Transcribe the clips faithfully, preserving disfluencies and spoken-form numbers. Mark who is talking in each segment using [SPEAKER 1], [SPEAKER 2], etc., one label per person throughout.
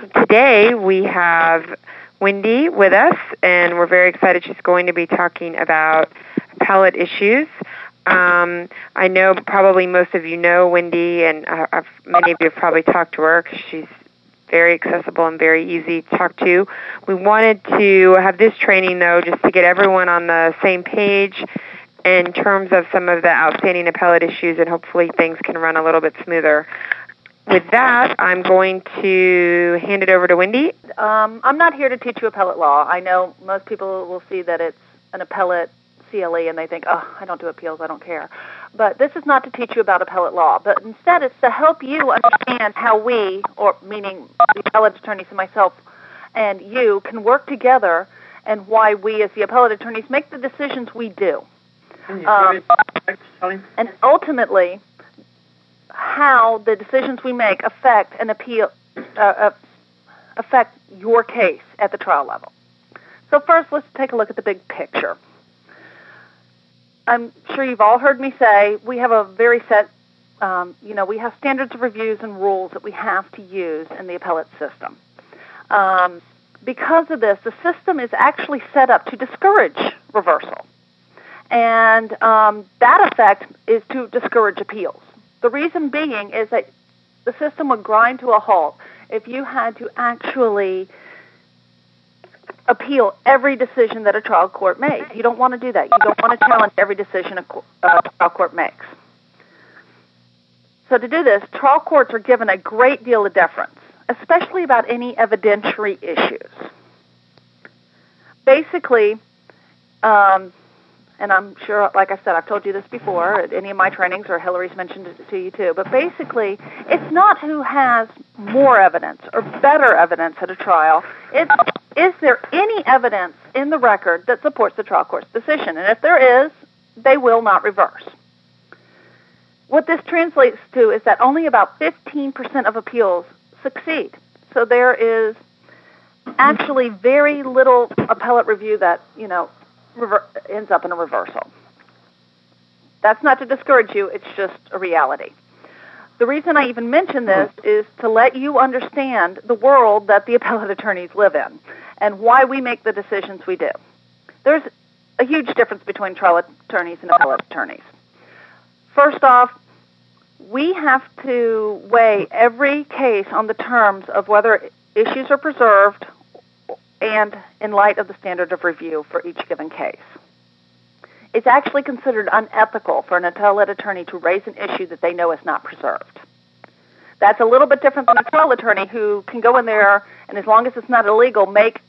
[SPEAKER 1] today we have Wendy with us, and we're very excited. She's going to be talking about appellate issues. Um, I know probably most of you know Wendy, and uh, I've, many of you have probably talked to her because she's very accessible and very easy to talk to. We wanted to have this training, though, just to get everyone on the same page in terms of some of the outstanding appellate issues, and hopefully things can run a little bit smoother. With that, I'm going to hand it over to Wendy.
[SPEAKER 2] Um, I'm not here to teach you appellate law. I know most people will see that it's an appellate C L E and they think, oh, I don't do appeals, I don't care. But this is not to teach you about appellate law, but instead it's to help you understand how we, or meaning the appellate attorneys and myself and you, can work together, and why we as the appellate attorneys make the decisions we do. Um, and ultimately, how the decisions we make affect an appeal, uh, uh, affect your case at the trial level. So first, let's take a look at the big picture. I'm sure you've all heard me say we have a very set, um, you know, we have standards of reviews and rules that we have to use in the appellate system. Um, because of this, the system is actually set up to discourage reversal. And um, that effect is to discourage appeals. The reason being is that the system would grind to a halt if you had to actually appeal every decision that a trial court made. You don't want to do that. You don't want to challenge every decision a uh, trial court makes. So to do this, trial courts are given a great deal of deference, especially about any evidentiary issues. Basically, um, and I'm sure, like I said, I've told you this before at any of my trainings, or Hillary's mentioned it to you too, but basically, it's not who has more evidence or better evidence at a trial. It's, is there any evidence in the record that supports the trial court's decision? And if there is, they will not reverse. What this translates to is that only about fifteen percent of appeals succeed. So there is actually very little appellate review that, you know, Rever- ends up in a reversal. That's not to discourage you, it's just a reality. The reason I even mention this is to let you understand the world that the appellate attorneys live in and why we make the decisions we do. There's a huge difference between trial attorneys and appellate attorneys. First off, we have to weigh every case on the terms of whether issues are preserved and in light of the standard of review for each given case. It's actually considered unethical for an appellate attorney to raise an issue that they know is not preserved. That's a little bit different than a trial attorney who can go in there and, as long as it's not illegal, make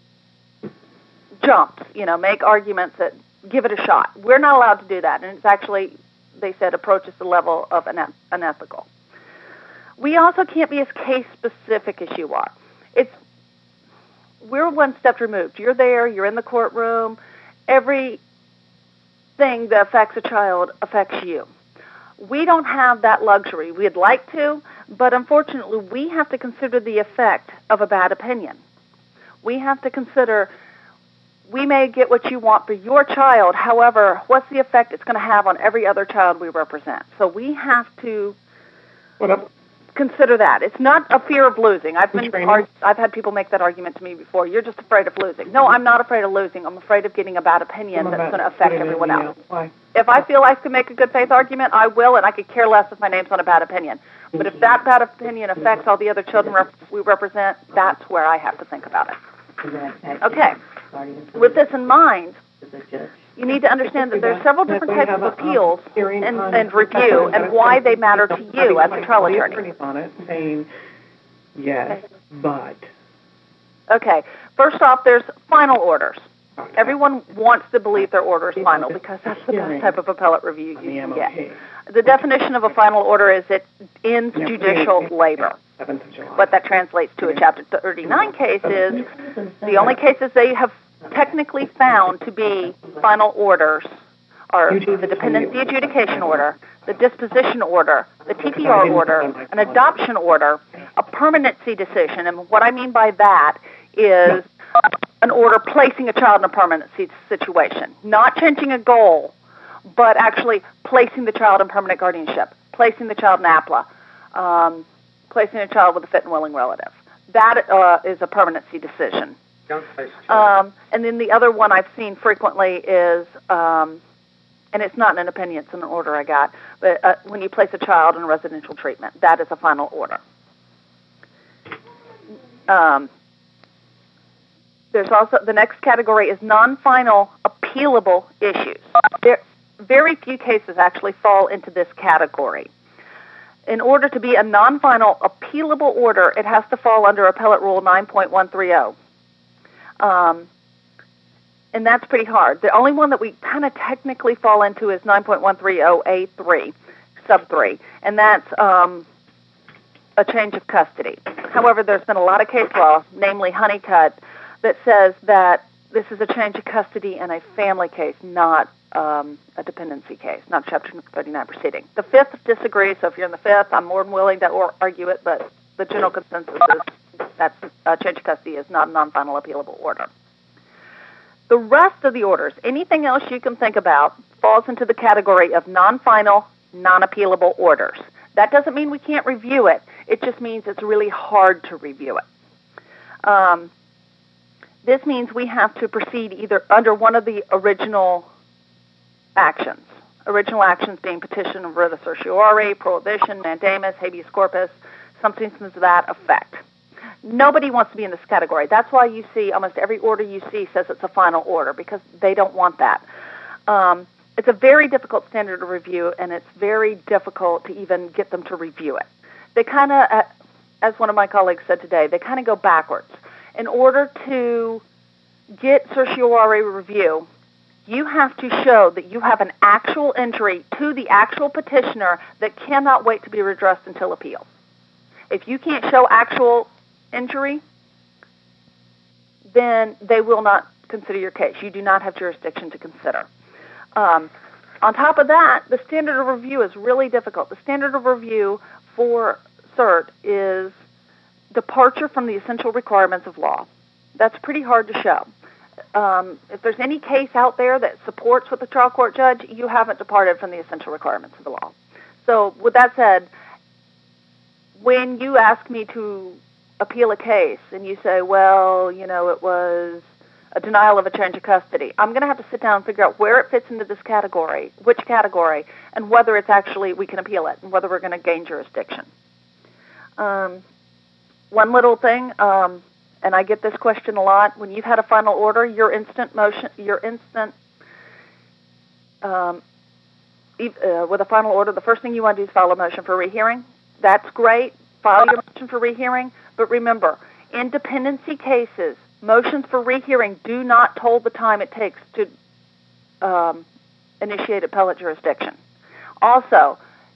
[SPEAKER 2] jumps, you know, make arguments that give it a shot. We're not allowed to do that, and it's actually, they said, approaches the level of unethical. We also can't be as case-specific as you are. It's We're one step removed. You're there, you're in the courtroom. Everything that affects a child affects you. We don't have that luxury. We'd like to, but unfortunately we have to consider the effect of a bad opinion. We have to consider, we may get what you want for your child, however, what's the effect it's going to have on every other child we represent? So we have to
[SPEAKER 3] What up?
[SPEAKER 2] consider that. It's not a fear of losing. I've been arg- I've had people make that argument to me before. You're just afraid of losing. No, I'm not afraid of losing. I'm afraid of getting a bad opinion that's going to affect everyone else.
[SPEAKER 3] Why?
[SPEAKER 2] If I feel I can make a good faith argument, I will, and I could care less if my name's on a bad opinion. But if that bad opinion affects all the other children rep- we represent, that's where I have to think about it. Okay. With this in mind, you need to understand that there are several different types of appeals and, and review and why they matter to you as a trial attorney.
[SPEAKER 3] On it saying, yes, but.
[SPEAKER 2] Okay. First off, there's final orders. Everyone wants to believe their order is final because that's the best type of appellate review you can get. The definition of a final order is it ends judicial labor. What that translates to a Chapter thirty-nine case is the only cases they have technically found to be final orders are the dependency adjudication order, the disposition order, the T P R order, an adoption order, a permanency decision. And what I mean by that is an order placing a child in a permanency situation, not changing a goal, but actually placing the child in permanent guardianship, placing the child in A P L A, um, placing a child with a fit and willing relative. that uh, is a permanency decision. Um, and then the other one I've seen frequently is, um, and it's not an opinion, it's an order I got, but uh, when you place a child in residential treatment, that is a final order. Um, there's also, the next category is non-final appealable issues. There, very few cases actually fall into this category. In order to be a non-final appealable order, it has to fall under Appellate Rule nine point one three zero. Um, and that's pretty hard. The only one that we kind of technically fall into is nine point one three zero A three, sub three, and that's um, a change of custody. However, there's been a lot of case law, namely Honeycutt, that says that this is a change of custody in a family case, not um, a dependency case, not a Chapter thirty-nine proceeding. The Fifth disagrees, so if you're in the Fifth, I'm more than willing to or- argue it, but the general consensus is that uh, change of custody is not a non-final appealable order. The rest of the orders, anything else you can think about, falls into the category of non-final, non-appealable orders. That doesn't mean we can't review it. It just means it's really hard to review it. Um, this means we have to proceed either under one of the original actions. Original actions being petition of writ of certiorari, prohibition, mandamus, habeas corpus, something to that effect. Nobody wants to be in this category. That's why you see almost every order you see says it's a final order, because they don't want that. Um, it's a very difficult standard of review, and it's very difficult to even get them to review it. They kind of, as one of my colleagues said today, they kind of go backwards. In order to get certiorari review, you have to show that you have an actual injury to the actual petitioner that cannot wait to be redressed until appeal. If you can't show actual injury, then they will not consider your case. You do not have jurisdiction to consider. Um, on top of that, the standard of review is really difficult. The standard of review for cert is departure from the essential requirements of law. That's pretty hard to show. Um, if there's any case out there that supports what the trial court judge, you haven't departed from the essential requirements of the law. So with that said, when you ask me to appeal a case and you say, well, you know, it was a denial of a change of custody, I'm going to have to sit down and figure out where it fits into this category, which category, and whether it's actually, we can appeal it, and whether we're going to gain jurisdiction. Um, one little thing, um, and I get this question a lot, when you've had a final order, your instant motion, your instant, um, uh, with a final order, the first thing you want to do is file a motion for rehearing. That's great. File your motion for rehearing. But remember, in dependency cases, motions for rehearing do not toll the time it takes to um, initiate appellate jurisdiction. Also,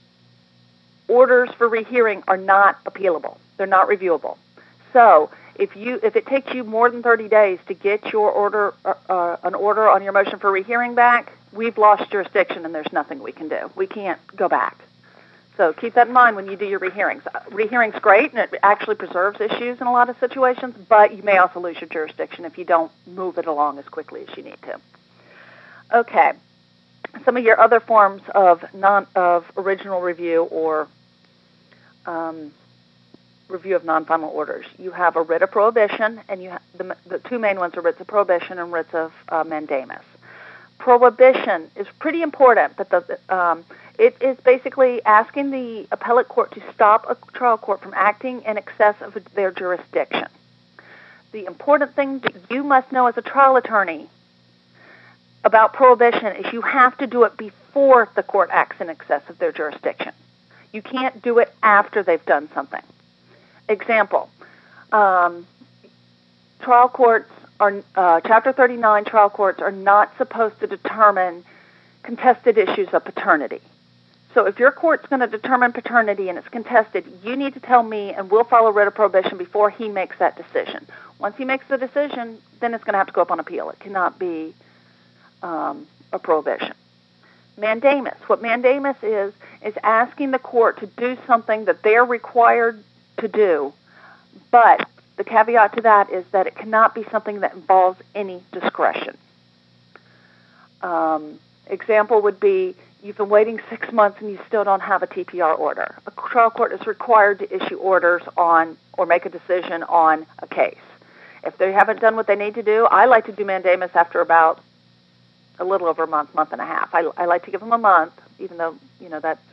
[SPEAKER 2] orders for rehearing are not appealable. They're not reviewable. So if you if it takes you more than thirty days to get your order uh, uh, an order on your motion for rehearing back, we've lost jurisdiction and there's nothing we can do. We can't go back. So keep that in mind when you do your rehearings. Rehearing's great, and it actually preserves issues in a lot of situations, but you may also lose your jurisdiction if you don't move it along as quickly as you need to. Okay. Some of your other forms of non of original review or um, review of non-final orders. You have a writ of prohibition, and you ha- the, the two main ones are writs of prohibition and writs of uh, mandamus. Prohibition is pretty important, but the, um, it is basically asking the appellate court to stop a trial court from acting in excess of their jurisdiction. The important thing that you must know as a trial attorney about prohibition is you have to do it before the court acts in excess of their jurisdiction. You can't do it after they've done something. Example, um, trial courts are, uh, Chapter thirty-nine trial courts are not supposed to determine contested issues of paternity. So if your court's going to determine paternity and it's contested, you need to tell me and we'll follow writ of prohibition before he makes that decision. Once he makes the decision, then it's going to have to go up on appeal. It cannot be um, a prohibition. Mandamus. What mandamus is, is asking the court to do something that they're required to do, but the caveat to that is that it cannot be something that involves any discretion. Um, example would be you've been waiting six months and you still don't have a T P R order. A trial court is required to issue orders on or make a decision on a case. If they haven't done what they need to do, I like to do mandamus after about a little over a month, month and a half. I, I like to give them a month, even though, you know, that's,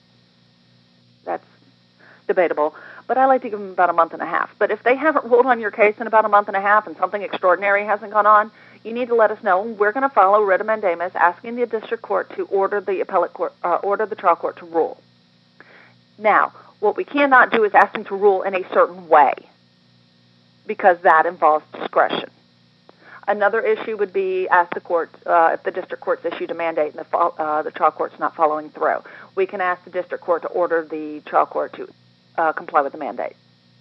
[SPEAKER 2] that's debatable. But I like to give them about a month and a half. But if they haven't ruled on your case in about a month and a half and something extraordinary hasn't gone on, you need to let us know. We're going to follow writ of mandamus, asking the district court to order the appellate court, uh, order the trial court to rule. Now, what we cannot do is ask them to rule in a certain way, because that involves discretion. Another issue would be ask the court uh, if the district court's issued a mandate and the, uh, the trial court's not following through. We can ask the district court to order the trial court to uh, comply with the mandate.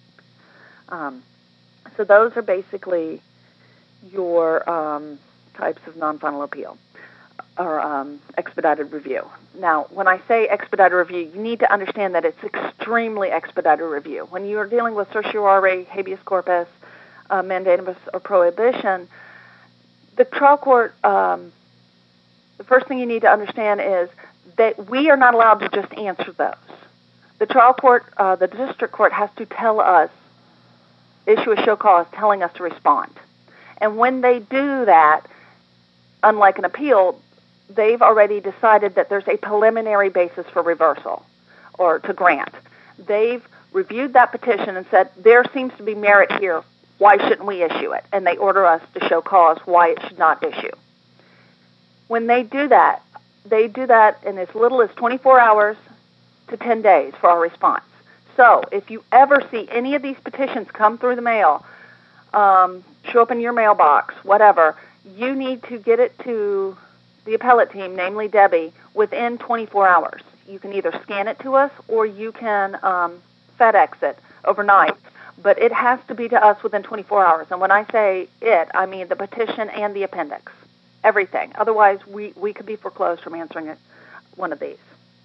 [SPEAKER 2] Um, so those are basically your um, types of non-final appeal or um, expedited review. Now, when I say expedited review, you need to understand that it's extremely expedited review. When you are dealing with certiorari, habeas corpus, uh, mandamus, or prohibition, the trial court, um, the first thing you need to understand is that we are not allowed to just answer those. The trial court, uh, the district court has to tell us, issue a show cause telling us to respond. And when they do that, unlike an appeal, they've already decided that there's a preliminary basis for reversal or to grant. They've reviewed that petition and said, there seems to be merit here. Why shouldn't we issue it? And they order us to show cause why it should not issue. When they do that, they do that in as little as twenty-four hours to ten days for our response. So if you ever see any of these petitions come through the mail, um, show up in your mailbox, whatever, you need to get it to the appellate team, namely Debbie, within twenty-four hours. You can either scan it to us or you can um, FedEx it overnight. But it has to be to us within twenty-four hours. And when I say it, I mean the petition and the appendix, everything. Otherwise, we, we could be foreclosed from answering it, one of these.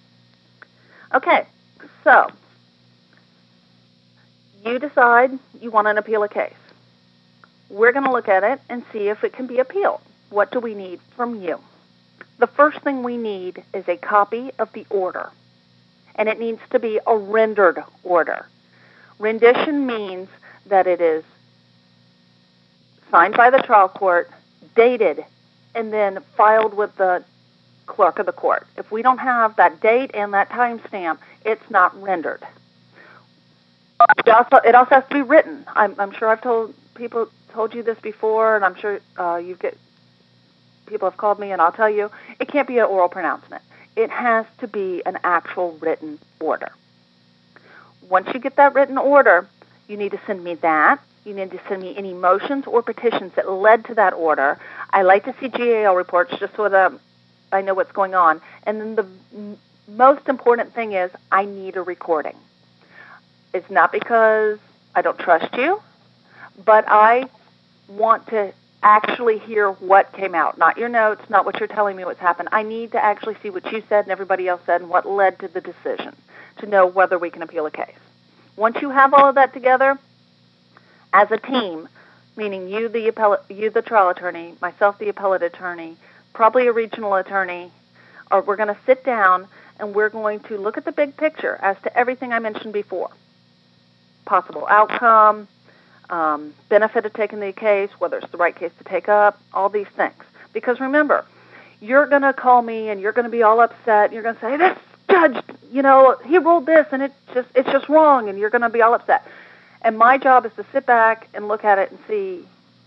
[SPEAKER 2] Okay, so you decide you want to appeal a case. We're going to look at it and see if it can be appealed. What do we need from you? The first thing we need is a copy of the order, and it needs to be a rendered order. Rendition means that it is signed by the trial court, dated, and then filed with the clerk of the court. If we don't have that date and that timestamp, it's not rendered. It also, it also has to be written. I'm, I'm sure I've told people told you this before, and I'm sure uh, you get people have called me, and I'll tell you, it can't be an oral pronouncement. It has to be an actual written order. Once you get that written order, you need to send me that. You need to send me any motions or petitions that led to that order. I like to see G A L reports just so that I know what's going on. And then the m- most important thing is I need a recording. It's not because I don't trust you, but I want to actually hear what came out, not your notes, not what you're telling me what's happened. I need to actually see what you said and everybody else said and what led to the decision to know whether we can appeal a case. Once you have all of that together, as a team, meaning you, the appellate, you, the trial attorney, myself, the appellate attorney, probably a regional attorney, or we're going to sit down and we're going to look at the big picture as to everything I mentioned before. Possible outcome, um, benefit of taking the case, whether it's the right case to take up, all these things. Because remember, you're going to call me and you're going to be all upset. And you're going to say, this judge, you know, he ruled this and it just it's just wrong, and you're going to be all upset. And my job is to sit back and look at it and see,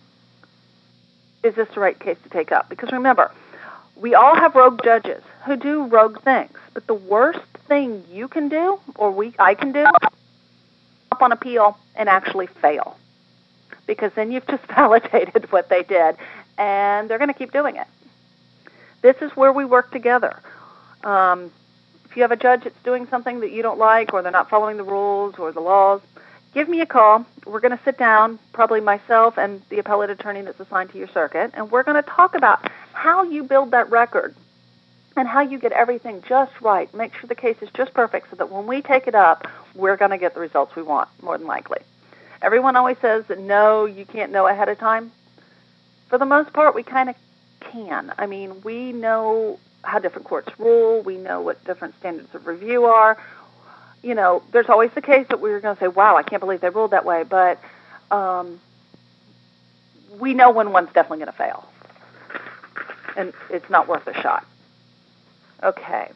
[SPEAKER 2] is this the right case to take up? Because remember, we all have rogue judges who do rogue things. But the worst thing you can do, or we I can do, up on appeal and actually fail. Because then you've just validated what they did, and they're going to keep doing it. This is where we work together. Um, if you have a judge that's doing something that you don't like, or they're not following the rules or the laws, give me a call. We're going to sit down, probably myself and the appellate attorney that's assigned to your circuit, and we're going to talk about how you build that record and how you get everything just right. Make sure the case is just perfect so that when we take it up, we're going to get the results we want, more than likely. Everyone always says that, no, you can't know ahead of time. For the most part, we kind of can. I mean, we know how different courts rule. We know what different standards of review are. You know, there's always the case that we're going to say, wow, I can't believe they ruled that way, but um, we know when one's definitely going to fail, and it's not worth a shot. Okay.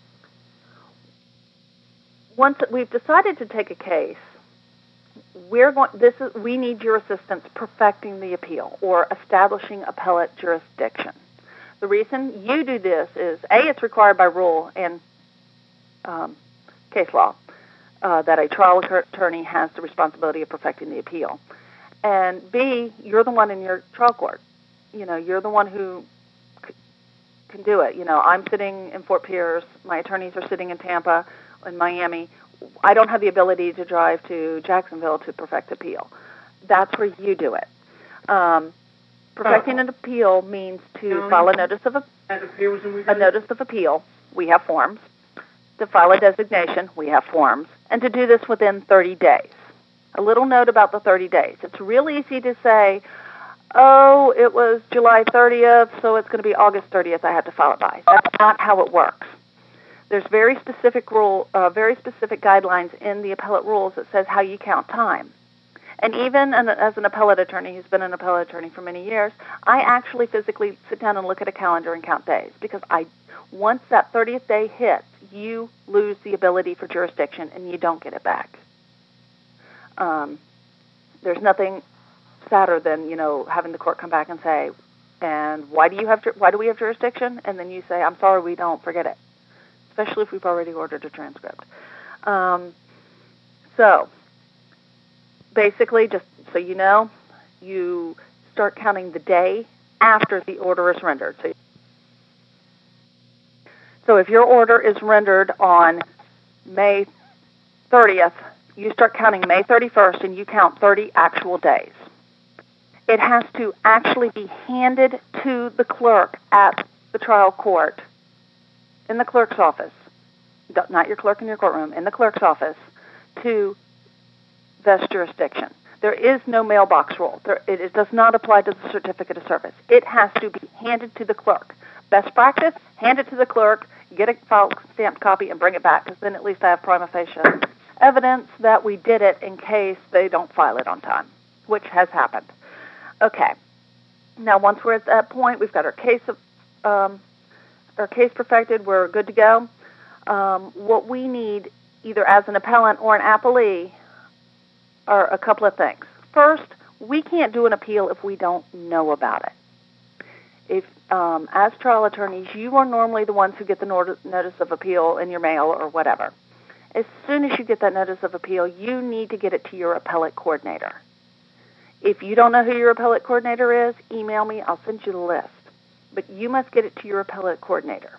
[SPEAKER 2] Once we've decided to take a case, we're going. This is we need your assistance perfecting the appeal or establishing appellate jurisdiction. The reason you do this is A, it's required by rule and um, case law uh, that a trial attorney has the responsibility of perfecting the appeal, and B, you're the one in your trial court. You know, you're the one who c- can do it. You know, I'm sitting in Fort Pierce. My attorneys are sitting in Tampa, in Miami. I don't have the ability to drive to Jacksonville to perfect appeal. That's where you do it. Um, perfecting an appeal means to file a notice of a, a notice of appeal. We have forms. To file a designation, we have forms. And to do this within thirty days. A little note about the thirty days. It's real easy to say, oh, it was July thirtieth, so it's going to be August thirtieth I have to file it by. That's not how it works. There's very specific rule, uh, very specific guidelines in the appellate rules that says how you count time. And even an, as an appellate attorney who's been an appellate attorney for many years, I actually physically sit down and look at a calendar and count days because I, once that thirtieth day hits, you lose the ability for jurisdiction and you don't get it back. Um, there's nothing sadder than, you know, having the court come back and say, and why do you have why do we have jurisdiction? And then you say, I'm sorry, we don't. Forget it. Especially if we've already ordered a transcript. Um, so, basically, just so you know, you start counting the day after the order is rendered. So, so if your order is rendered on May thirtieth, you start counting May thirty-first, and you count thirty actual days. It has to actually be handed to the clerk at the trial court, in the clerk's office, not your clerk in your courtroom, in the clerk's office, to vest jurisdiction. There is no mailbox rule. There, it, it does not apply to the certificate of service. It has to be handed to the clerk. Best practice, hand it to the clerk, get a file stamped copy, and bring it back, because then at least I have prima facie evidence that we did it in case they don't file it on time, which has happened. Okay. Now, once we're at that point, we've got our case of... Um, our case perfected, we're good to go. Um, what we need, either as an appellant or an appellee, are a couple of things. First, we can't do an appeal if we don't know about it. If, um, as trial attorneys, you are normally the ones who get the notice of appeal in your mail or whatever. As soon as you get that notice of appeal, you need to get it to your appellate coordinator. If you don't know who your appellate coordinator is, email me. I'll send you the list. But you must get it to your appellate coordinator.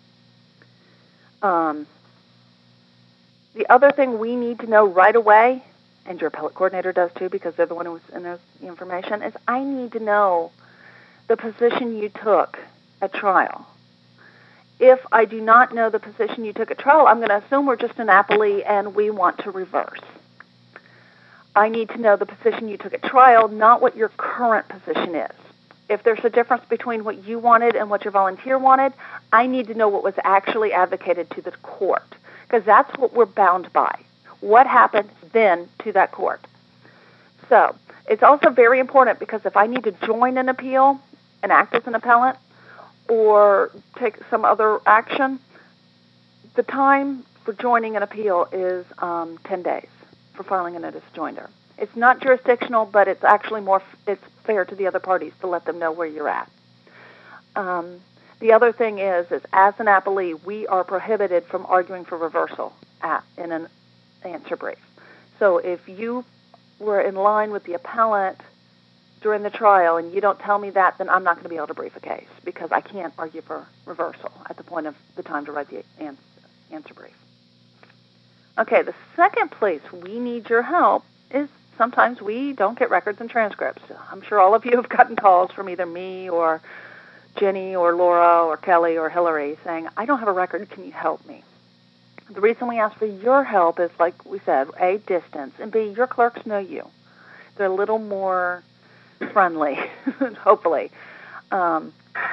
[SPEAKER 2] Um, the other thing we need to know right away, and your appellate coordinator does too because they're the one who's in the information, is I need to know the position you took at trial. If I do not know the position you took at trial, I'm going to assume we're just an appellee and we want to reverse. I need to know the position you took at trial, not what your current position is. If there's a difference between what you wanted and what your volunteer wanted, I need to know what was actually advocated to the court, because that's what we're bound by. What happened then to that court? So it's also very important because if I need to join an appeal and act as an appellant or take some other action, the time for joining an appeal is um, ten days for filing a notice of joinder. It's not jurisdictional, but it's actually more, it's fair to the other parties to let them know where you're at. Um, the other thing is, is as an appellee, we are prohibited from arguing for reversal at, in an answer brief. So if you were in line with the appellant during the trial and you don't tell me that, then I'm not going to be able to brief a case because I can't argue for reversal at the point of the time to write the answer brief. Okay, the second place we need your help is sometimes we don't get records and transcripts. I'm sure all of you have gotten calls from either me or Jenny or Laura or Kelly or Hillary saying, I don't have a record, can you help me? The reason we ask for your help is, like we said, A, distance, and B, your clerks know you. They're a little more friendly, hopefully. Um,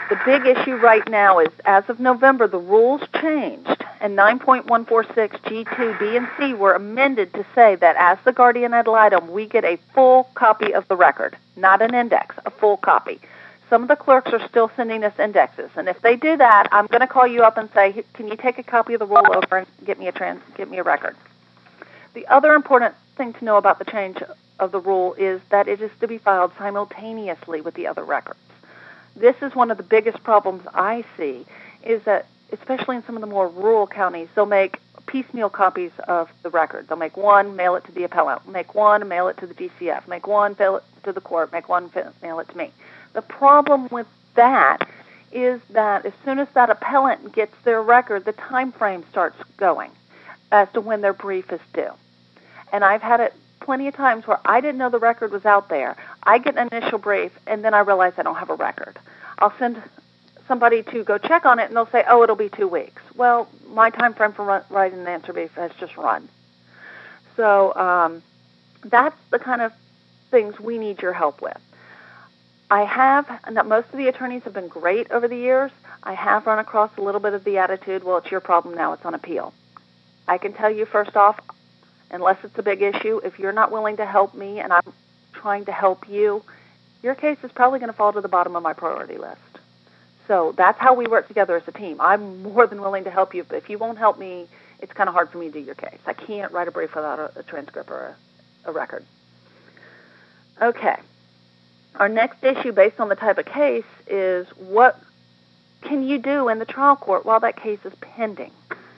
[SPEAKER 2] The big issue right now is, as of November, the rules changed, and nine point one four six G two B and C were amended to say that as the guardian ad litem, we get a full copy of the record, not an index, a full copy. Some of the clerks are still sending us indexes, and if they do that, I'm going to call you up and say, can you take a copy of the rule over and get me a trans- get me a record? The other important thing to know about the change of the rule is that it is to be filed simultaneously with the other records. This is one of the biggest problems I see, is that especially in some of the more rural counties, they'll make piecemeal copies of the record. They'll make one, mail it to the appellant, make one, mail it to the D C F, make one, mail it to the court, make one, mail it to me. The problem with that is that as soon as that appellant gets their record, the time frame starts going as to when their brief is due. And I've had it plenty of times where I didn't know the record was out there. I get an initial brief, and then I realize I don't have a record. I'll send somebody to go check on it, and they'll say, oh, it'll be two weeks. Well, my time frame for run, writing an answer brief has just run. So um, that's the kind of things we need your help with. I have, and most of the attorneys have been great over the years. I have run across a little bit of the attitude, well, it's your problem now, it's on appeal. I can tell you first off, unless it's a big issue, if you're not willing to help me and I'm trying to help you, your case is probably going to fall to the bottom of my priority list. So that's how we work together as a team. I'm more than willing to help you, but if you won't help me, it's kind of hard for me to do your case. I can't write a brief without a, a transcript or a, a record. Okay. Our next issue, based on the type of case, is what can you do in the trial court while that case is pending?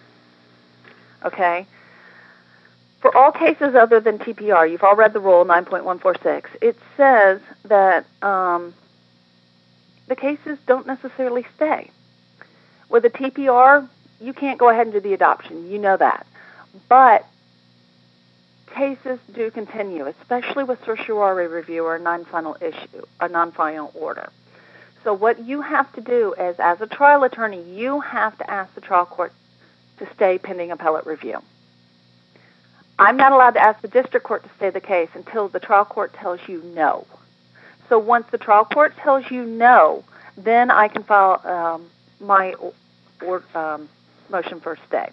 [SPEAKER 2] Okay? For all cases other than T P R, you've all read the rule, nine point one four six, it says that um, the cases don't necessarily stay. With a T P R, you can't go ahead and do the adoption. You know that. But cases do continue, especially with certiorari review or a non-final issue, a non-final order. So what you have to do is, as a trial attorney, you have to ask the trial court to stay pending appellate review. I'm not allowed to ask the district court to stay the case until the trial court tells you no. So once the trial court tells you no, then I can file um, my or, um, motion for stay.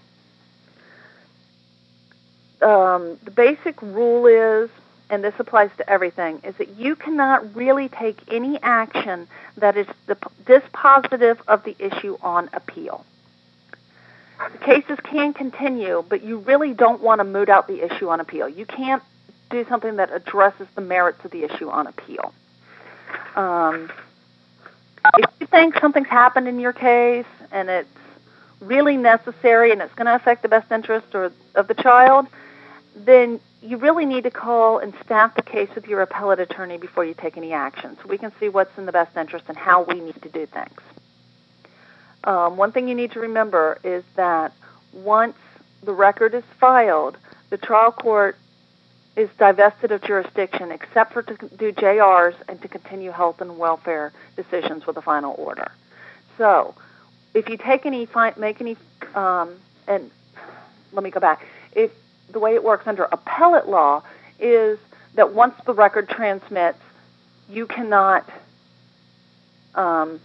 [SPEAKER 2] Um, the basic rule is, and this applies to everything, is that you cannot really take any action that is dispositive of the issue on appeal. The cases can continue, but you really don't want to moot out the issue on appeal. You can't do something that addresses the merits of the issue on appeal. Um, if you think something's happened in your case and it's really necessary and it's going to affect the best interest or of the child, then you really need to call and staff the case with your appellate attorney before you take any action so we can see what's in the best interest and how we need to do things. Um, one thing you need to remember is that once the record is filed, the trial court is divested of jurisdiction except for to do J Rs and to continue health and welfare decisions with a final order. So if you take any, make any, um, and let me go back. If the way it works under appellate law is that once the record transmits, you cannot um,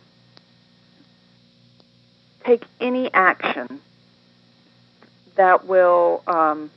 [SPEAKER 2] take any action that will um,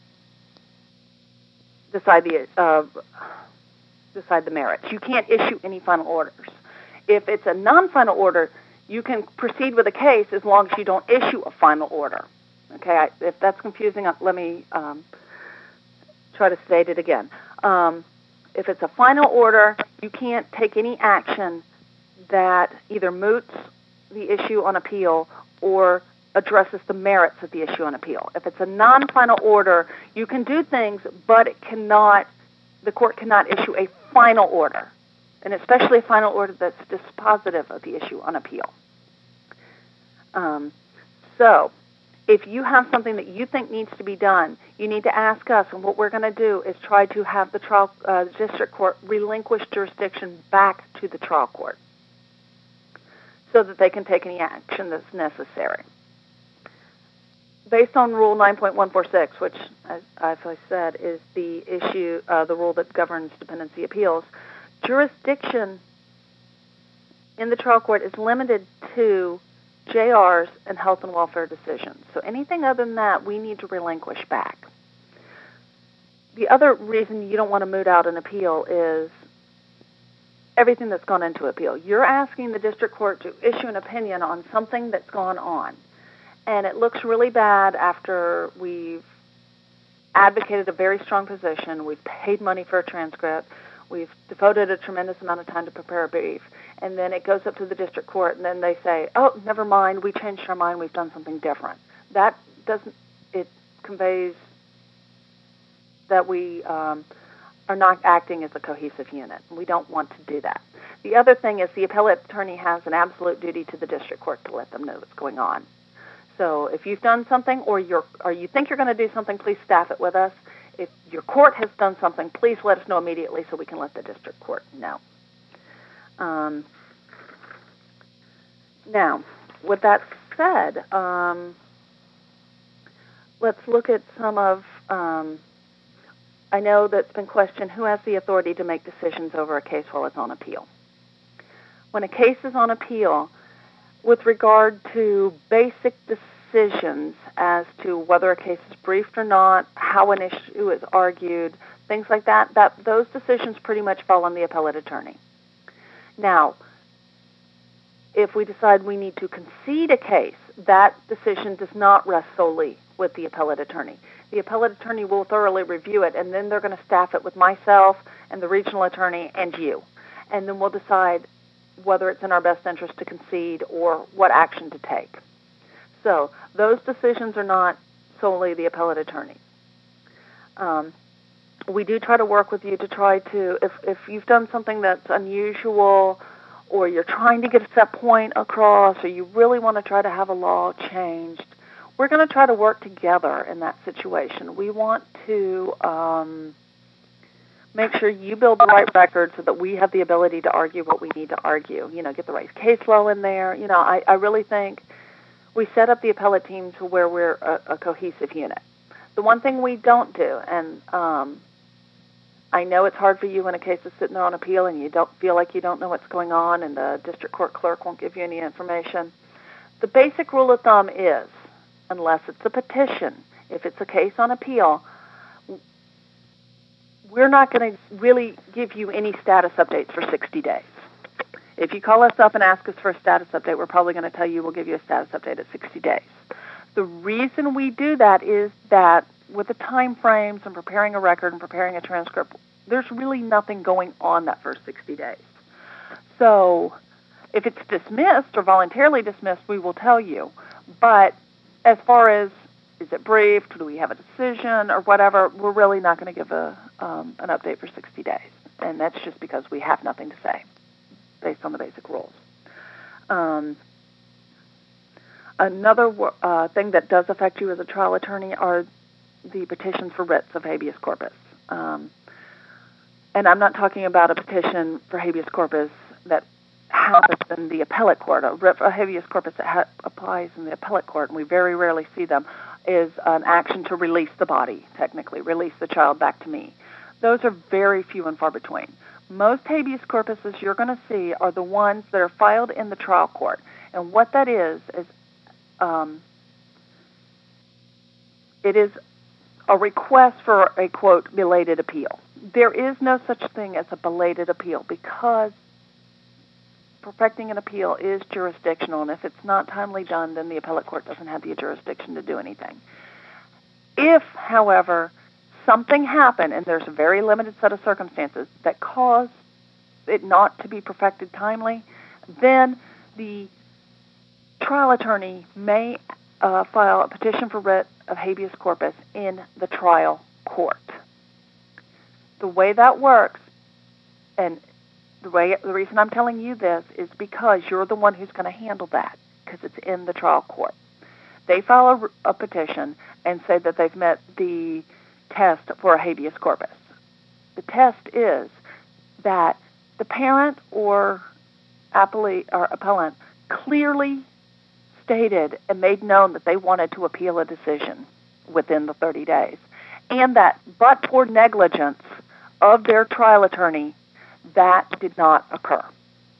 [SPEAKER 2] decide the uh, decide the merits. You can't issue any final orders. If it's a non-final order, you can proceed with a case as long as you don't issue a final order. Okay, I, if that's confusing, let me um, try to state it again. Um, if it's a final order, you can't take any action that either moots the issue on appeal or addresses the merits of the issue on appeal. If it's a non-final order, you can do things, but it cannot, the court cannot issue a final order, and especially a final order that's dispositive of the issue on appeal. Um, so, if you have something that you think needs to be done, you need to ask us, and what we're going to do is try to have the trial uh, district court relinquish jurisdiction back to the trial court so that they can take any action that's necessary. Based on Rule nine point one four six, which, as, as I said, is the issue, uh, the rule that governs dependency appeals, jurisdiction in the trial court is limited to J Rs and health and welfare decisions. So anything other than that, we need to relinquish back. The other reason you don't want to moot out an appeal is everything that's gone into appeal. You're asking the district court to issue an opinion on something that's gone on, and it looks really bad after we've advocated a very strong position, we've paid money for a transcript, we've devoted a tremendous amount of time to prepare a brief, and then it goes up to the district court, and then they say, oh, never mind, we changed our mind, we've done something different. That doesn't, it conveys that we um, are not acting as a cohesive unit. We don't want to do that. The other thing is the appellate attorney has an absolute duty to the district court to let them know what's going on. So if you've done something or you're or you think you're going to do something, please staff it with us. If your court has done something, please let us know immediately so we can let the district court know. Um, now, with that said, um, let's look at some of, um, I know that's been questioned, who has the authority to make decisions over a case while it's on appeal? When a case is on appeal, with regard to basic decisions as to whether a case is briefed or not, how an issue is argued, things like that, that those decisions pretty much fall on the appellate attorney. Now, if we decide we need to concede a case, that decision does not rest solely with the appellate attorney. The appellate attorney will thoroughly review it, and then they're going to staff it with myself and the regional attorney and you. And then we'll decide whether it's in our best interest to concede or what action to take. So those decisions are not solely the appellate attorney. Um, we do try to work with you to try to, if, if you've done something that's unusual or you're trying to get a set point across or you really want to try to have a law changed, we're going to try to work together in that situation. We want to um, make sure you build the right record so that we have the ability to argue what we need to argue. You know, get the right case law in there. You know, I, I really think we set up the appellate team to where we're a, a cohesive unit. The one thing we don't do, and um, I know it's hard for you when a case is sitting there on appeal and you don't feel like you don't know what's going on and the district court clerk won't give you any information. The basic rule of thumb is, unless it's a petition, if it's a case on appeal, we're not going to really give you any status updates for sixty days. If you call us up and ask us for a status update, we're probably going to tell you we'll give you a status update at sixty days. The reason we do that is that with the time frames and preparing a record and preparing a transcript, there's really nothing going on that first sixty days. So if it's dismissed or voluntarily dismissed, we will tell you. But as far as is it briefed, do we have a decision or whatever, we're really not going to give a um, an update for sixty days. And that's just because we have nothing to say based on the basic rules. Um, another uh, thing that does affect you as a trial attorney are the petitions for writs of habeas corpus. Um, and I'm not talking about a petition for habeas corpus that happens in the appellate court. A writ of habeas corpus that ha- applies in the appellate court, and we very rarely see them, is an action to release the body, technically, release the child back to me. Those are very few and far between. Most habeas corpuses you're going to see are the ones that are filed in the trial court. And what that is, is um, it is a request for a, quote, belated appeal. There is no such thing as a belated appeal because perfecting an appeal is jurisdictional, and if it's not timely done, then the appellate court doesn't have the jurisdiction to do anything. If, however, something happened, and there's a very limited set of circumstances that cause it not to be perfected timely, then the trial attorney may uh, file a petition for writ of habeas corpus in the trial court. The way that works, and the way the reason I'm telling you this is because you're the one who's going to handle that, because it's in the trial court. They file a, a petition and say that they've met the test for a habeas corpus. The test is that the parent or appellee or appellant clearly stated and made known that they wanted to appeal a decision within the thirty days, and that but for negligence of their trial attorney, that did not occur.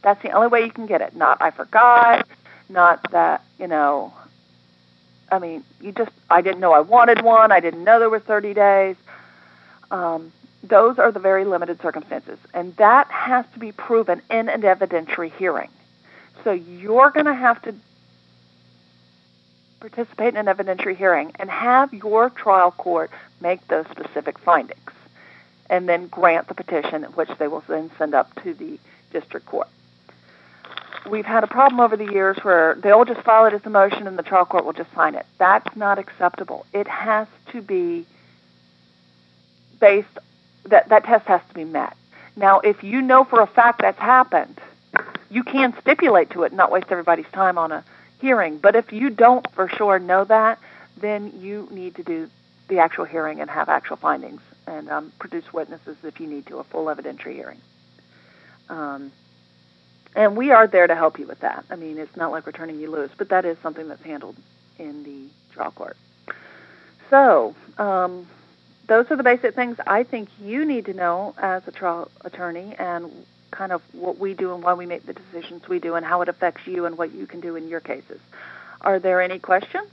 [SPEAKER 2] That's the only way you can get it. Not I forgot, not that, you know, I mean, you just, I didn't know I wanted one, I didn't know there were thirty days. Um, those are the very limited circumstances. And that has to be proven in an evidentiary hearing. So you're going to have to participate in an evidentiary hearing and have your trial court make those specific findings and then grant the petition, which they will then send up to the district court. We've had a problem over the years where they'll just file it as a motion and the trial court will just sign it. That's not acceptable. It has to be based, that, that test has to be met. Now, if you know for a fact that's happened, you can stipulate to it and not waste everybody's time on a hearing. But if you don't for sure know that, then you need to do the actual hearing and have actual findings and um, produce witnesses if you need to, a full evidentiary hearing. Um, and we are there to help you with that. I mean, it's not like we're turning you loose, but that is something that's handled in the trial court. So um, those are the basic things I think you need to know as a trial attorney, and kind of what we do and why we make the decisions we do and how it affects you and what you can do in your cases. Are there any questions?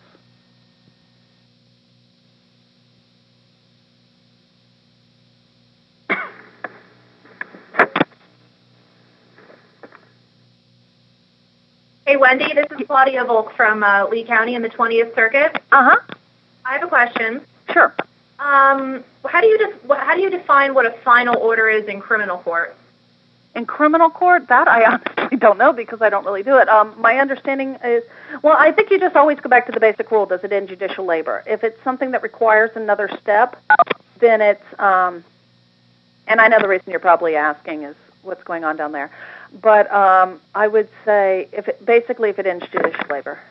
[SPEAKER 4] Hey, Wendy, this is Claudia Volk from uh, Lee County in the twentieth Circuit.
[SPEAKER 2] Uh-huh.
[SPEAKER 4] I have a question.
[SPEAKER 2] Sure.
[SPEAKER 4] Um, how do you def- how do you define what a final order is in criminal court?
[SPEAKER 2] In criminal court, that I honestly don't know because I don't really do it. Um, my understanding is, well, I think you just always go back to the basic rule, does it end judicial labor? If it's something that requires another step, then it's, um, and I know the reason you're probably asking is what's going on down there. But um, I would say, if it, basically, if it ends judicial labor.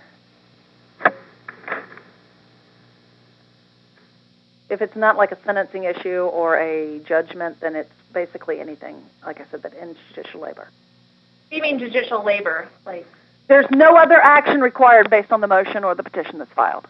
[SPEAKER 2] If it's not like a sentencing issue or a judgment, then it's basically anything, like I said, that ends judicial labor.
[SPEAKER 4] What do you mean judicial labor? Like,
[SPEAKER 2] there's no other action required based on the motion or the petition that's filed.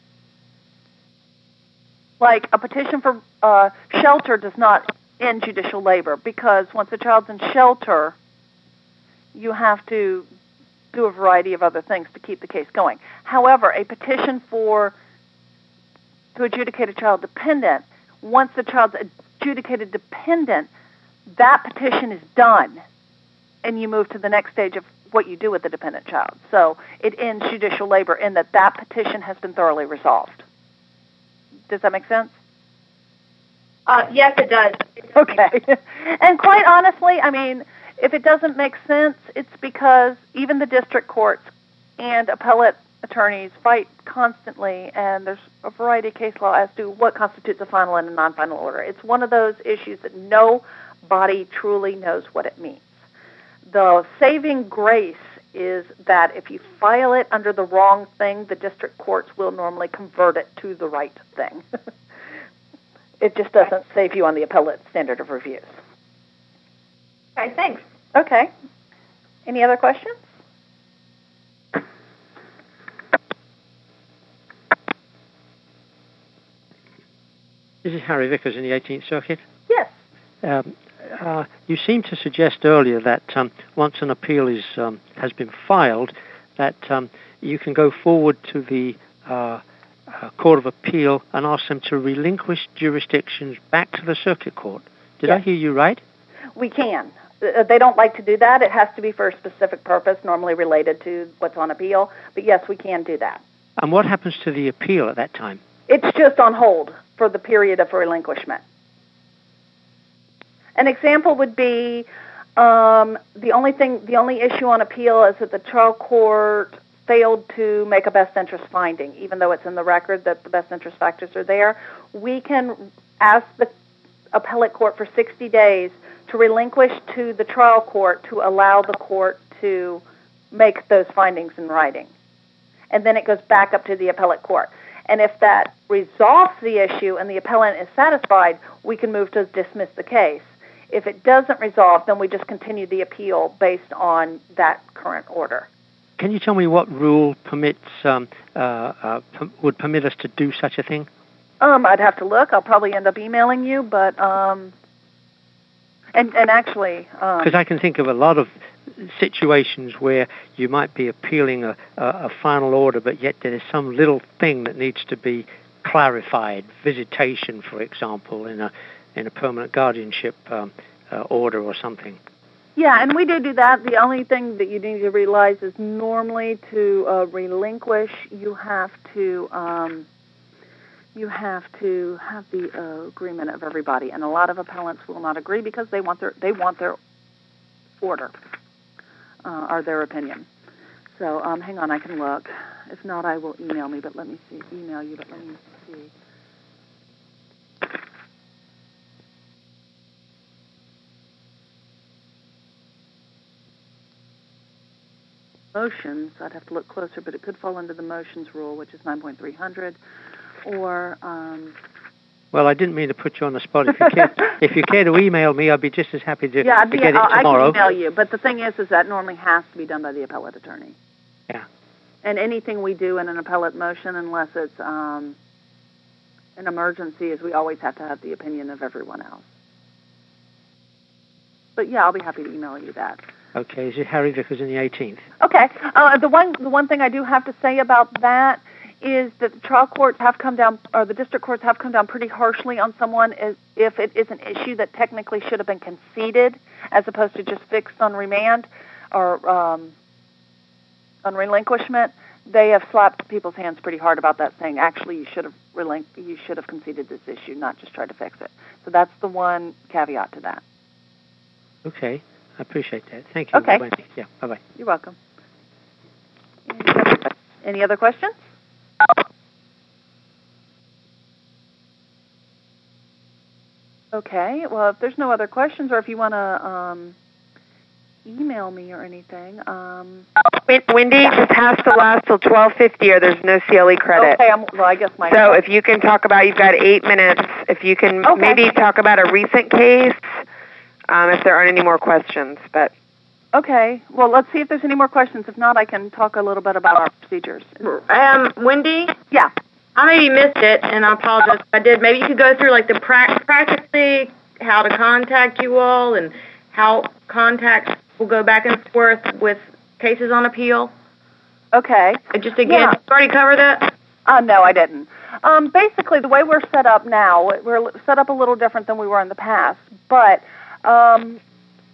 [SPEAKER 2] Like a petition for uh, shelter does not end judicial labor because once a child's in shelter, you have to do a variety of other things to keep the case going. However, a petition for to adjudicate a child dependent, once the child's adjudicated dependent, that petition is done, and you move to the next stage of what you do with the dependent child. So it ends judicial labor in that that petition has been thoroughly resolved. Does that make sense?
[SPEAKER 4] Uh, yes, it does.
[SPEAKER 2] Okay. And quite honestly, I mean, if it doesn't make sense, it's because even the district courts and appellate attorneys fight constantly, and there's a variety of case law as to what constitutes a final and a non-final order. It's one of those issues that nobody truly knows what it means. The saving grace is that if you file it under the wrong thing, the district courts will normally convert it to the right thing. It just doesn't save you on the appellate standard of reviews.
[SPEAKER 4] Okay, thanks.
[SPEAKER 2] Okay. Any other questions?
[SPEAKER 5] This is Harry Vickers in the eighteenth Circuit.
[SPEAKER 2] Yes.
[SPEAKER 5] Um, uh, you seemed to suggest earlier that um, once an appeal is um, has been filed, that um, you can go forward to the uh, uh, Court of Appeal and ask them to relinquish jurisdictions back to the Circuit Court. Did
[SPEAKER 2] yes.
[SPEAKER 5] I hear you right?
[SPEAKER 2] We can. Uh, they don't like to do that. It has to be for a specific purpose, normally related to what's on appeal. But yes, we can do that.
[SPEAKER 5] And what happens to the appeal at that time?
[SPEAKER 2] It's just on hold for the period of relinquishment. An example would be um, the only thing, the only issue on appeal is that the trial court failed to make a best interest finding, even though it's in the record that the best interest factors are there. We can ask the appellate court for sixty days to relinquish to the trial court to allow the court to make those findings in writing. And then it goes back up to the appellate court. And if that resolves the issue and the appellant is satisfied, we can move to dismiss the case. If it doesn't resolve, then we just continue the appeal based on that current order.
[SPEAKER 5] Can you tell me what rule permits um, uh, uh, p- would permit us to do such a thing?
[SPEAKER 2] Um, I'd have to look. I'll probably end up emailing you, but um, and and actually,
[SPEAKER 5] because
[SPEAKER 2] um,
[SPEAKER 5] I can think of a lot of situations where you might be appealing a, a, a final order, but yet there is some little thing that needs to be clarified. Visitation, for example, in a in a permanent guardianship um, uh, order or something.
[SPEAKER 2] Yeah, and we do do that. The only thing that you need to realize is normally to uh, relinquish, you have to um, you have to have the uh, agreement of everybody, and a lot of appellants will not agree because they want their they want their order uh, or their opinion. So um, hang on, I can look. If not, I will email me. But let me see. Email you. But let me see. Motions, I'd have to look closer, but it could fall under the motions rule, which is nine point three hundred, or... Um,
[SPEAKER 5] well, I didn't mean to put you on the spot. If you care, if you care to email me, I'll be just as happy to,
[SPEAKER 2] yeah,
[SPEAKER 5] to
[SPEAKER 2] be,
[SPEAKER 5] get it
[SPEAKER 2] I
[SPEAKER 5] tomorrow.
[SPEAKER 2] can email you, but the thing is, is that normally has to be done by the appellate attorney.
[SPEAKER 5] Yeah.
[SPEAKER 2] And anything we do in an appellate motion, unless it's um, an emergency, is we always have to have the opinion of everyone else. But yeah, I'll be happy to email you that.
[SPEAKER 5] Okay, is it Harry Vickers in the eighteenth?
[SPEAKER 2] Okay. Uh, the one the one thing I do have to say about that is that the trial courts have come down, or the district courts have come down pretty harshly on someone is, if it is an issue that technically should have been conceded as opposed to just fixed on remand or um, on relinquishment. They have slapped people's hands pretty hard about that, saying actually you should have relinqu- you should have conceded this issue, not just tried to fix it. So that's the one caveat to that.
[SPEAKER 5] Okay. I appreciate that. Thank you.
[SPEAKER 2] Okay.
[SPEAKER 5] Wendy. Yeah, bye-bye.
[SPEAKER 2] You're welcome. Any other, any other questions? Okay. Well, if there's no other questions, or if you want to um, email me or anything. Um,
[SPEAKER 1] Wendy, this has to last till twelve fifty, or there's no C L E credit.
[SPEAKER 2] Okay. I'm, well, I guess my.
[SPEAKER 1] So if you can talk about, you've got eight minutes. If you can
[SPEAKER 2] okay.
[SPEAKER 1] maybe talk about a recent case, um, if there aren't any more questions, but.
[SPEAKER 2] Okay. Well, let's see if there's any more questions. If not, I can talk a little bit about our procedures.
[SPEAKER 4] Um, Wendy?
[SPEAKER 2] Yeah.
[SPEAKER 4] I maybe missed it, and I apologize if I did. Maybe you could go through, like, the pra- practically how to contact you all and how contacts will go back and forth with cases on appeal.
[SPEAKER 2] Okay.
[SPEAKER 4] And just again,
[SPEAKER 2] Yeah.
[SPEAKER 4] you already covered that?
[SPEAKER 2] Uh, no, I didn't. Um, basically, the way we're set up now, we're set up a little different than we were in the past, but um,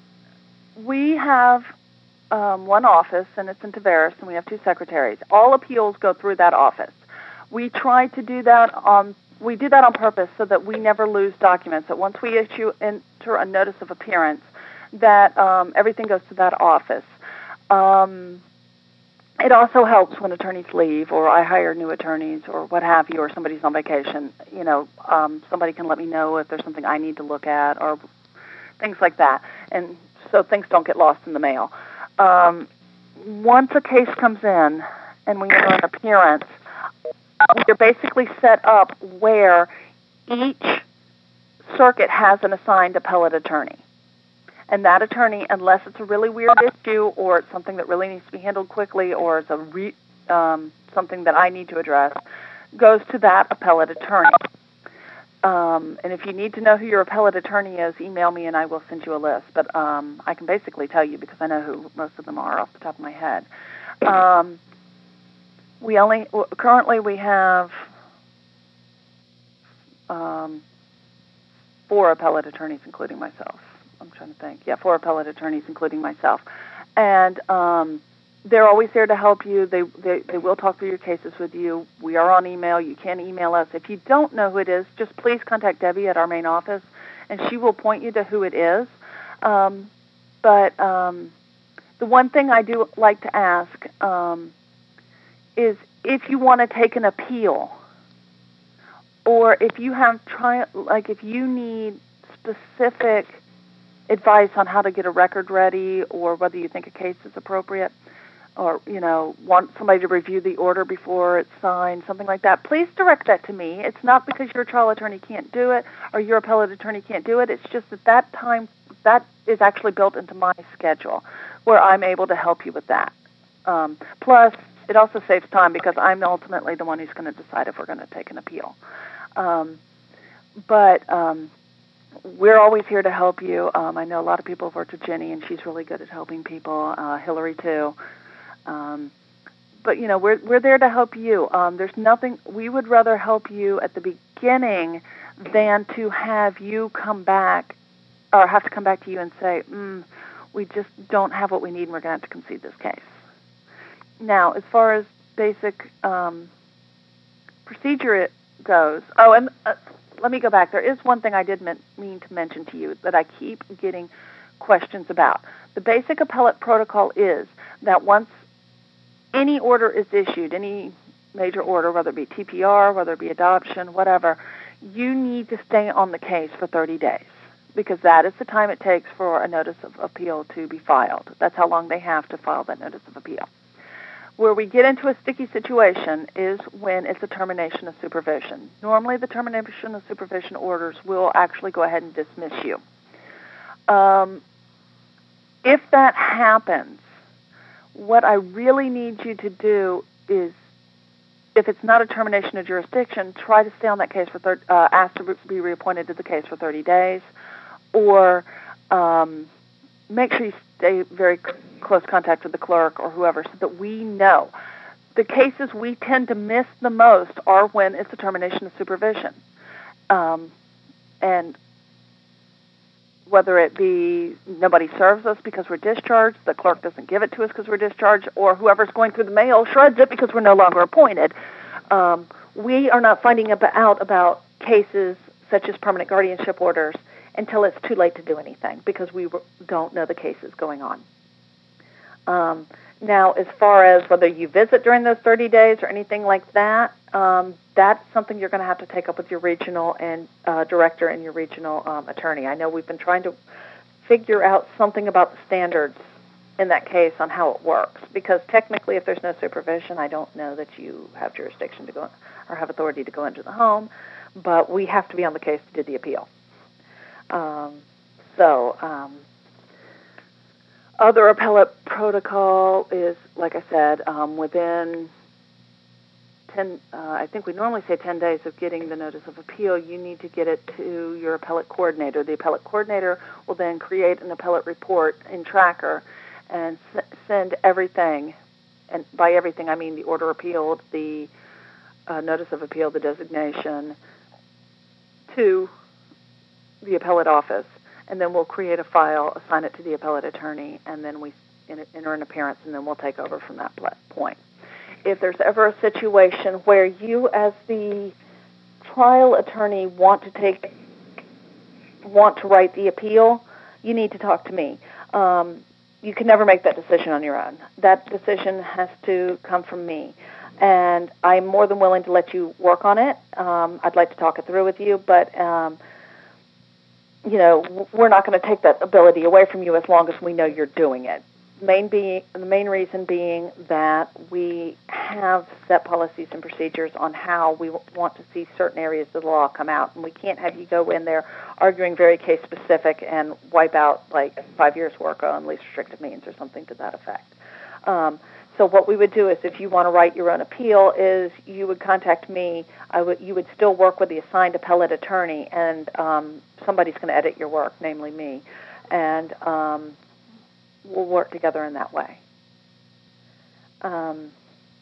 [SPEAKER 2] we have um, one office, and it's in Tavares, and we have two secretaries. All appeals go through that office. We try to do that on we do that on purpose so that we never lose documents. That once we issue enter a notice of appearance, that um, everything goes to that office. Um, it also helps when attorneys leave, or I hire new attorneys, or what have you, or somebody's on vacation. You know, um, somebody can let me know if there's something I need to look at, or things like that, and so things don't get lost in the mail. Um, once a case comes in and we enter an appearance, we're basically set up where each circuit has an assigned appellate attorney. And that attorney, unless it's a really weird issue or it's something that really needs to be handled quickly or it's a re, um, something that I need to address, goes to that appellate attorney. Um, and if you need to know who your appellate attorney is, email me and I will send you a list. But um, I can basically tell you because I know who most of them are off the top of my head. Um, we only currently we have um, four appellate attorneys, including myself. I'm trying to think. Yeah, four appellate attorneys, including myself, and um, they're always there to help you. They, they they will talk through your cases with you. We are on email. You can email us. If you don't know who it is, just please contact Debbie at our main office, and she will point you to who it is. Um, but um, the one thing I do like to ask um, is if you want to take an appeal, or if you have try like if you need specific advice on how to get a record ready, or whether you think a case is appropriate, or, you know, want somebody to review the order before it's signed, something like that, please direct that to me. It's not because your trial attorney can't do it or your appellate attorney can't do it. It's just that that time, that is actually built into my schedule where I'm able to help you with that. Um, plus, it also saves time because I'm ultimately the one who's going to decide if we're going to take an appeal. Um, but... Um, we're always here to help you. Um, I know a lot of people have worked with Jenny, and she's really good at helping people. Uh, Hillary too. Um, but you know, we're we're there to help you. Um, there's nothing we would rather help you at the beginning than to have you come back, or have to come back to you and say, mm, "We just don't have what we need, and we're going to have to concede this case." Now, as far as basic um, procedure it goes, oh, and uh, let me go back. There is one thing I did mean, mean to mention to you that I keep getting questions about. The basic appellate protocol is that once any order is issued, any major order, whether it be T P R, whether it be adoption, whatever, you need to stay on the case for thirty days because that is the time it takes for a notice of appeal to be filed. That's how long they have to file that notice of appeal. Where we get into a sticky situation is when it's a termination of supervision. Normally, the termination of supervision orders will actually go ahead and dismiss you. Um, if that happens, what I really need you to do is, if it's not a termination of jurisdiction, try to stay on that case for thir- uh, ask to re- be reappointed to the case for thirty days, or um, make sure you stay very c- close contact with the clerk or whoever so that we know. The cases we tend to miss the most are when it's a termination of supervision. Um, and whether it be nobody serves us because we're discharged, the clerk doesn't give it to us because we're discharged, or whoever's going through the mail shreds it because we're no longer appointed. Um, we are not finding out about cases such as permanent guardianship orders until it's too late to do anything because we don't know the cases going on. Um, now, as far as whether you visit during those thirty days or anything like that, um, that's something you're going to have to take up with your regional and uh, director and your regional um, attorney. I know we've been trying to figure out something about the standards in that case on how it works because technically if there's no supervision, I don't know that you have jurisdiction to go or have authority to go into the home, but we have to be on the case to do the appeal. Um, so, um, other appellate protocol is, like I said, um, within ten, uh, I think we normally say ten days of getting the notice of appeal, you need to get it to your appellate coordinator. The appellate coordinator will then create an appellate report in Tracker and s- send everything, and by everything I mean the order appealed, the uh, notice of appeal, the designation, to the appellate office, and then we'll create a file, assign it to the appellate attorney, and then we enter an appearance, and then we'll take over from that point. If there's ever a situation where you, as the trial attorney, want to take, want to write the appeal, you need to talk to me. Um, you can never make that decision on your own. That decision has to come from me. And I'm more than willing to let you work on it. Um, I'd like to talk it through with you, but um, you know, we're not going to take that ability away from you as long as we know you're doing it. Main being, the main reason being that we have set policies and procedures on how we want to see certain areas of the law come out, and we can't have you go in there arguing very case specific and wipe out like five years' work on least restrictive means or something to that effect. Um, So what we would do is if you want to write your own appeal is you would contact me. I would, you would still work with the assigned appellate attorney, and um, somebody's going to edit your work, namely me, and um, we'll work together in that way. Um,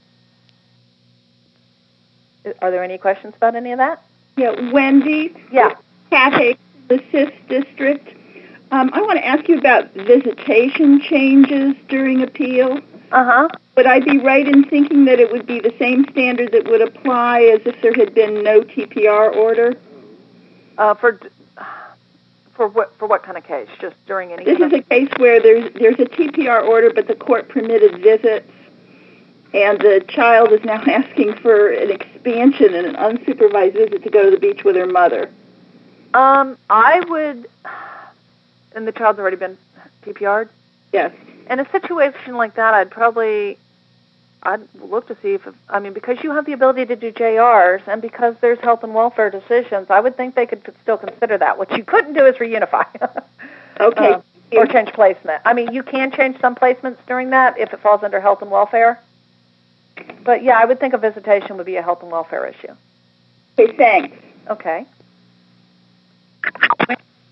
[SPEAKER 2] are there any questions about any of that?
[SPEAKER 6] Yeah, Wendy.
[SPEAKER 2] Yeah.
[SPEAKER 6] Cathay, the fifth District. Um, I want to ask you about visitation changes during appeal.
[SPEAKER 2] Uh-huh.
[SPEAKER 6] Would I be right in thinking that it would be the same standard that would apply as if there had been no T P R order?
[SPEAKER 2] Uh, for for what for what kind of case? Just during any?
[SPEAKER 6] This is a case where there's there's a T P R order, but the court permitted visits, and the child is now asking for an expansion and an unsupervised visit to go to the beach with her mother.
[SPEAKER 2] Um, I would, and the child's already been T P R'd?
[SPEAKER 6] Yes.
[SPEAKER 2] In a situation like that, I'd probably, I'd look to see if, I mean, because you have the ability to do J Rs, and because there's health and welfare decisions, I would think they could still consider that. What you couldn't do is reunify.
[SPEAKER 6] Okay.
[SPEAKER 2] Uh, or change placement. I mean, you can change some placements during that if it falls under health and welfare. But, yeah, I would think a visitation would be a health and welfare issue.
[SPEAKER 6] Okay, thanks.
[SPEAKER 2] Okay.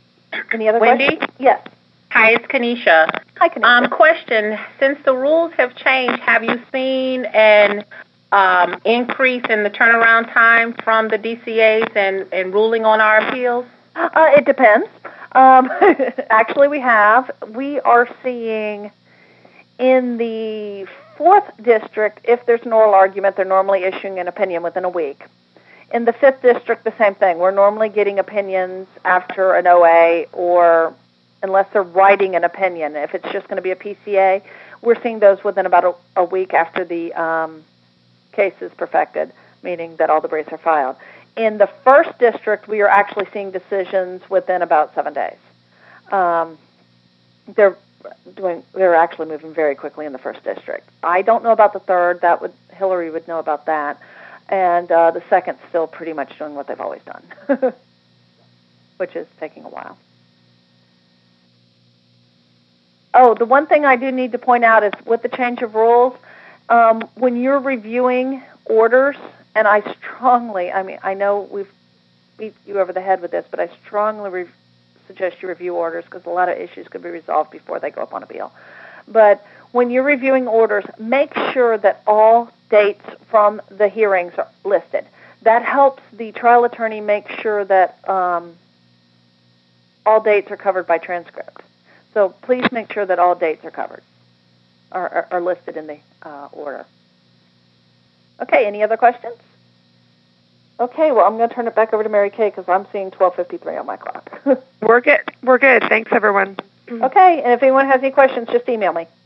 [SPEAKER 2] Any other
[SPEAKER 7] Wendy?
[SPEAKER 2] questions? Yes.
[SPEAKER 7] Hi, it's Kanisha.
[SPEAKER 2] Hi, Kanisha.
[SPEAKER 7] Um, question, since the rules have changed, have you seen an um, increase in the turnaround time from the D C As and, and ruling on our appeals?
[SPEAKER 2] Uh, it depends. Um, actually, we have. We are seeing in the fourth district, if there's an oral argument, they're normally issuing an opinion within a week. In the fifth district, the same thing. We're normally getting opinions after an O A, or unless they're writing an opinion. If it's just going to be a P C A, we're seeing those within about a, a week after the um, case is perfected, meaning that all the briefs are filed. In the first district, we are actually seeing decisions within about seven days. Um, they're doing. They're actually moving very quickly in the first district. I don't know about the third. That would Hillary would know about that. And uh, the second's still pretty much doing what they've always done, which is taking a while. Oh, the one thing I do need to point out is with the change of rules, um, when you're reviewing orders, and I strongly, I mean, I know we've beat you over the head with this, but I strongly re- suggest you review orders because a lot of issues could be resolved before they go up on appeal. But when you're reviewing orders, make sure that all dates from the hearings are listed. That helps the trial attorney make sure that um, all dates are covered by transcript. So please make sure that all dates are covered, are, are, are listed in the uh, order. Okay, any other questions? Okay, well, I'm going to turn it back over to Mary Kay because I'm seeing twelve fifty-three on my clock.
[SPEAKER 1] We're good. We're good. Thanks, everyone.
[SPEAKER 2] Okay, and if anyone has any questions, just email me.